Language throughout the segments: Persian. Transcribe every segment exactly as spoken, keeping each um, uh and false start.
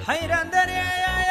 حيران دري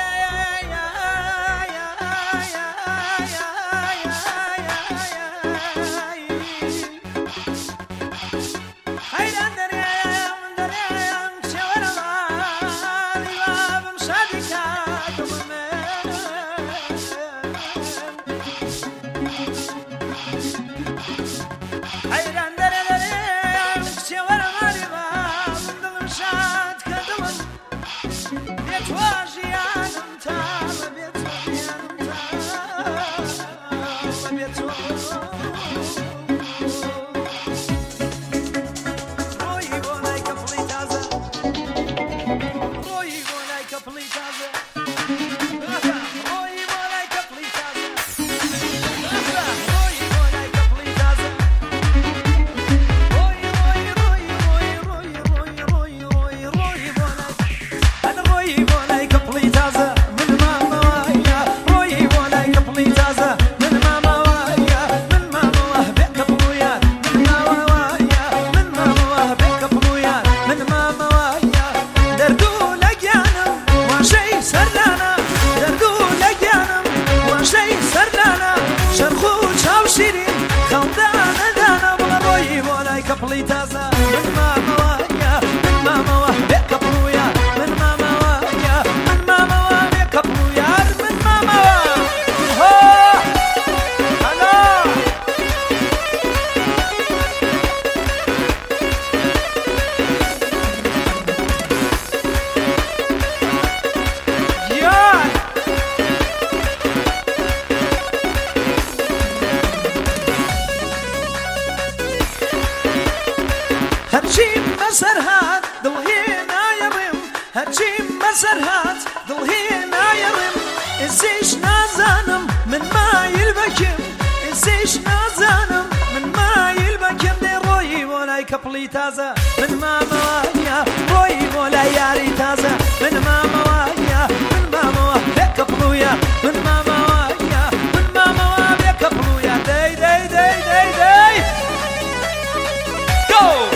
مسرهات ضلهينا يرم هرشي مسرهات ضلهينا يرم إزيش نازانم من ما يلبكم إزيش نازانم من ما يلبكم دي روي ولا يكبلي تازة من ما موايا روي ولا ياري تازة من ما موايا من ما موايا كبلويا من ما موايا من ما موايا كبلويا داي داي داي داي داي go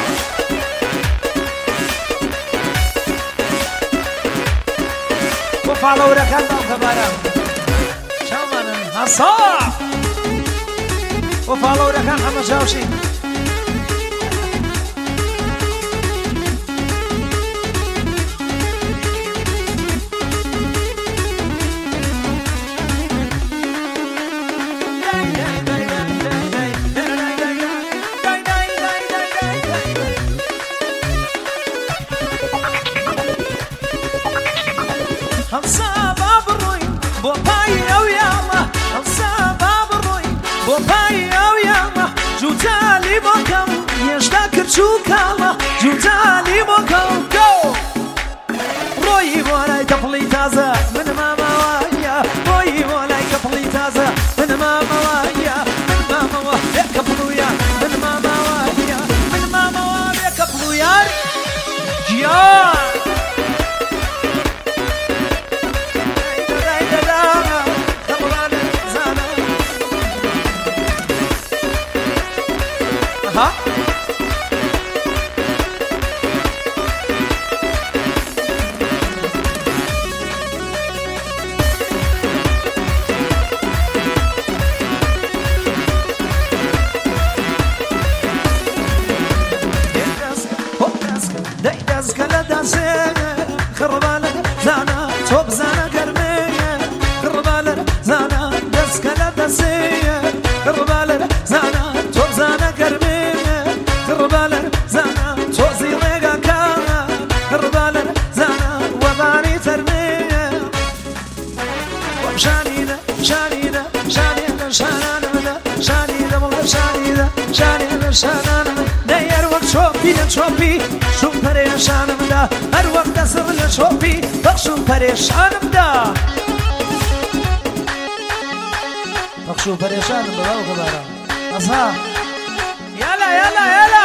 follow the candle kabaram chamanan hasa o follow the candle hamashaushi جوتالي بوكم يشتاكر شوكالا جوتالي بوكم جو روي ولاي كفلي تازة من ماما وايا روي ولاي كفلي تازة من ماما وايا من ماما وايا كفلويا من ماما وايا من ماما وايا كفلويا يا ها دايداز كلا دازين خربالك زانا توب زانا قرمية خربالك زانا داز كلا دازين خربالك زانا توب زانا قرمية خربالك زانا توزي ريقا كانا خربالك زانا وباني ترمية وشانينا شانينا شانينا شانانا شانينا والله شانينا شانينا شانانا نير وشوبي نشوبي شو پریشانم دا هر وقت سر شوبی بخشو پریشانم دا بخشو پریشانم دا او خبره اصحاب یلا یلا یلا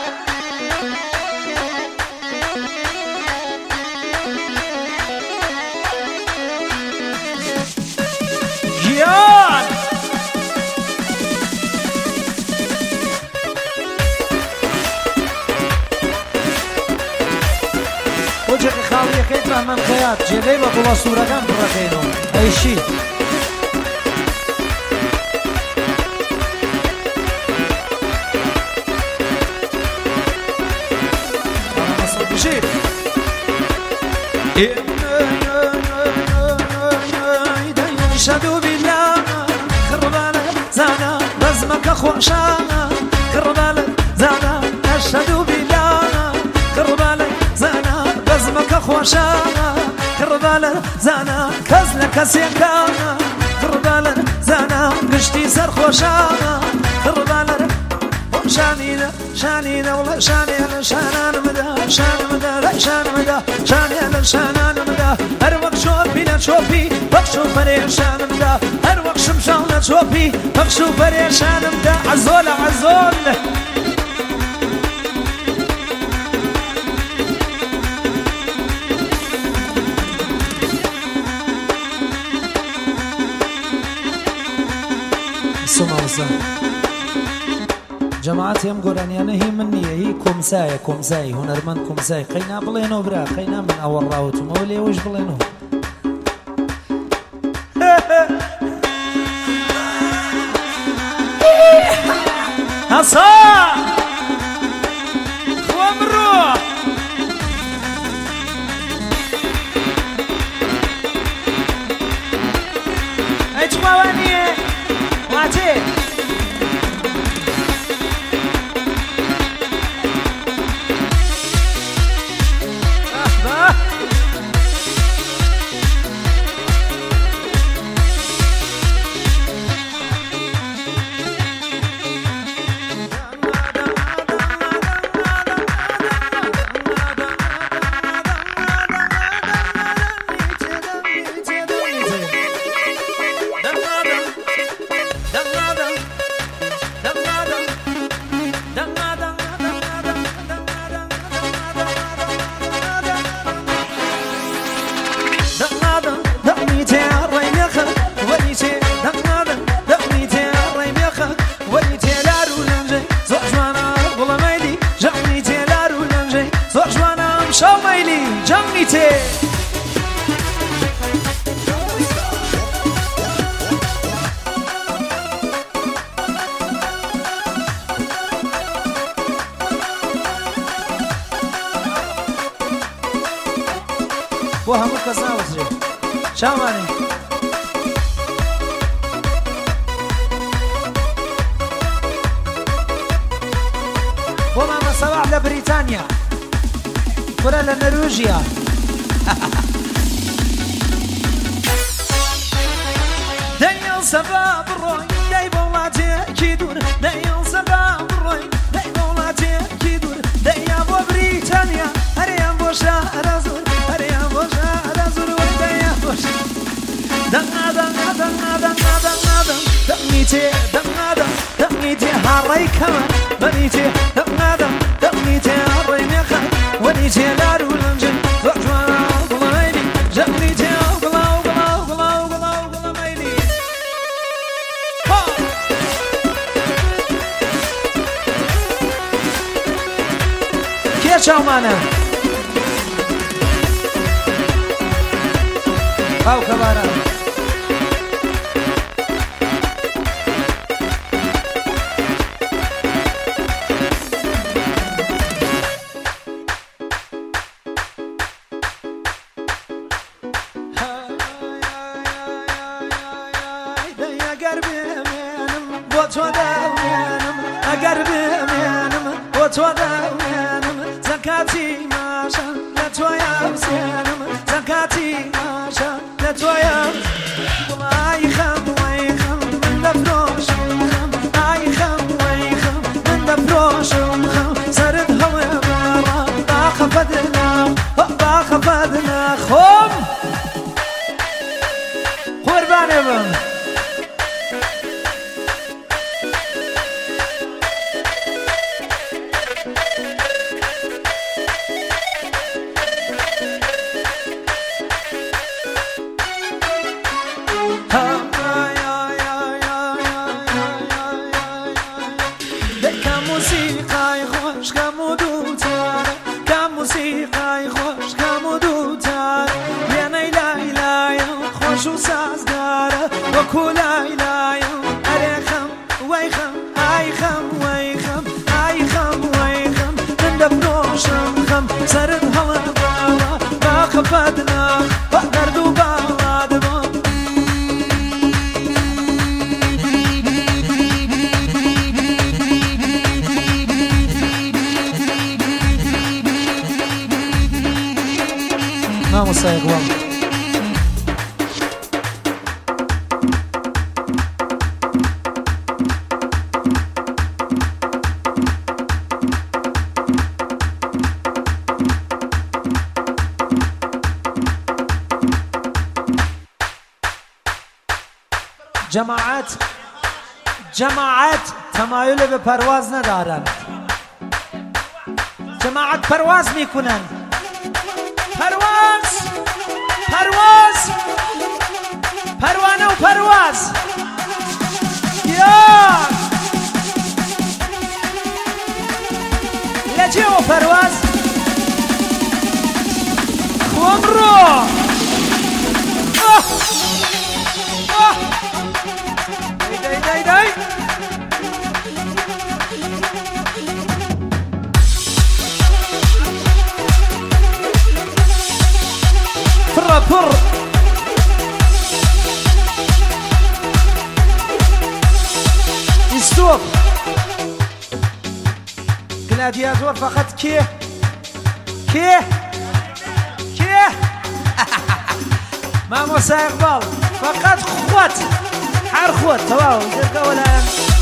یان وجهك خاوي دەکەیت ڕەحمان خەیات جێگەی بە گوڵە سوورەکان بڕەکەینەوە ئەیشی بژیر شدو بالله خربالة زانا بزمك خوشانا خربالة زانا شدو بالله خربالة زانا بزمك خوشانا خربالة زانا كزل كسيكانا خربالة زانا قشتي سر خوشانا خربالة شاني ذا شاني ذا والله شاني أنا شانان مدا شان مدا لا شان مدا شاني أنا شانان مدا هر وقت شوفي لا شوفي بخشو بريشان مدا هر وقت شمشان لا شوفي بخشو بريشان مدا عزول عزول السمع والسلام جماعتي ام قرانيانه هي مني هي كومساي كومساي هنرمند كومساي خينا بلينو برا خينا من اول راوت مولي وش بلينو هصا خوامرو اي تخواني واتي وهم كسنا وزري شاماني وما صباح لبريطانيا كرة لنرويجيا دايل صباح بالروي داي بولاتي كيدور دايل صباح بالروي داي بولاتي كيدور داي ابو بريطانيا هريان بوشا رازور هريان بوشا رازور وداي بوشا دنا دنا دنا دنا دنا دنا دميتي دنا دنا دميتي هاري كمان بنيتي دنا دنا دميتي هاري ميخا ونيتي دارو لنجن زوجوانا وغلايلي جميتي وغلا وغلا وغلا وغلا وغلا ميلي كيف شاومانا هاو كبارا زكاتي ماشا لا تويا بسيانم زكاتي ماشا لا تويا اي خم واي خم من دبروش اي خم واي خم من دبروش سرد هوا برا باخفدنا باخفدنا خم قربان ابن موسیقای خوش کم و دوتا وكو لاي لاي أريخم ويخم أيخم ويخم أيخم ويخم من دبنوشم خم سرد هوا باوا باخفدنا بقدردو باوا دبا ما مصايق والله جماعت جماعت تمایل به پرواز ندارند جماعت پرواز میکنن پرواز پرواز پروانه و پرواز یا لجه و پرواز خوام رو داي داي داي فر فر يستوب جلادياتور فقط كيه كيه كيه ما موسى إقبال فقط خوات حار خوات تواو جرقا ولا